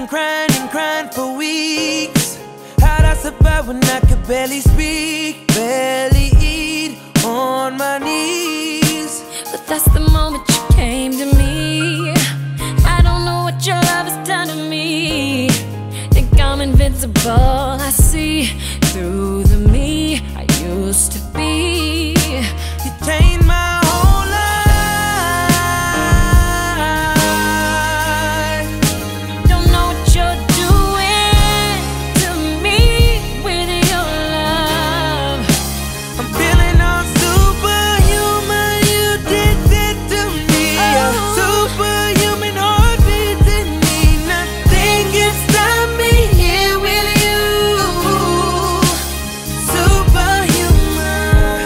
and crying for weeks. How'd I survive when I could barely speak, barely eat, on my knees? But that's the moment you came to me. I don't know what your love has done to me. Think I'm invincible, I see through the me I used to be. You changed my whole life. Don't know what you're doing to me with your love. I'm feeling all superhuman. You did that to me. Superhuman heartbeats in me. Nothing can stop me here with you. Superhuman.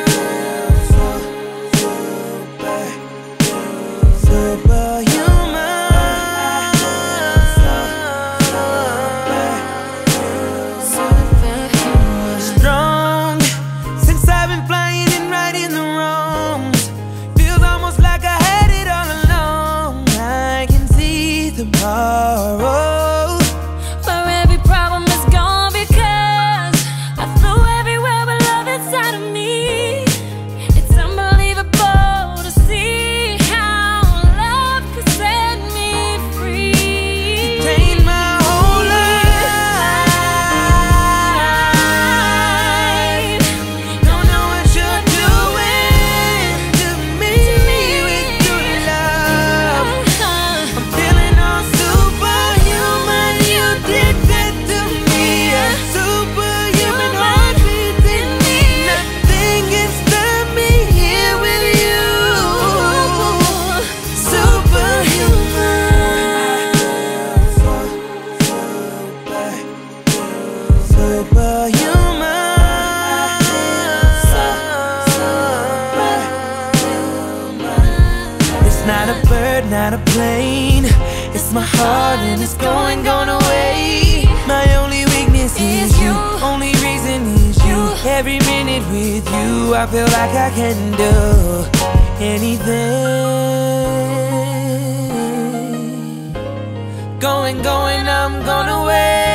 Superhuman. Strong. Since I've been flying and righting the wrongs, feels almost like I had it all along. I can see tomorrow. Where every problem is gone because I flew everywhere with love inside of me. It's unbelievable to see how love could set me free. Changed my whole life. Don't know what you're doing to me with your love. I'm feeling all superhuman. You did that to me. Superhuman heartbeats in me. Nothing can stop me here with you. It's not a bird, not a plane. It's my heart and it's going away. My only weakness is you. Only reason is you. Every minute with you, I feel like I can do anything. Going, I'm going away.